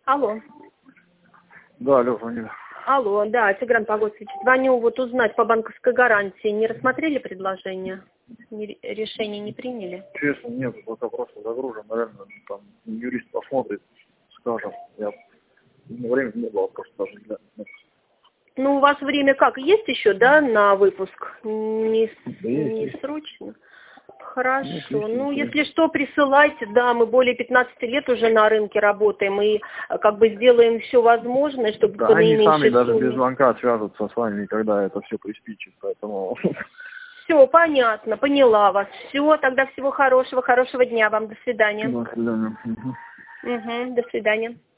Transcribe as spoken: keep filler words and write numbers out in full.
Алло. Да, алло, звонили. Алло, да, Тигран Погодович. Звоню вот узнать по банковской гарантии. Не рассмотрели предложение? Не, решение не приняли? Честно, нет, пока просто загружен, наверное, там юрист посмотрит, скажем. Я времени не было просто даже для... Ну, у вас время как? Есть еще, да, на выпуск? Не, Да не есть, срочно? Хорошо. есть, Ну, есть. если что, присылайте. Да, мы более пятнадцати лет уже на рынке работаем и как бы сделаем все возможное, чтобы Да, по они сами наименьшей даже сумме. без звонка свяжутся с вами, когда это все приспичит, поэтому... Все, понятно, поняла вас. Все, тогда всего хорошего, хорошего дня вам. До свидания. До свидания. Угу, до свидания.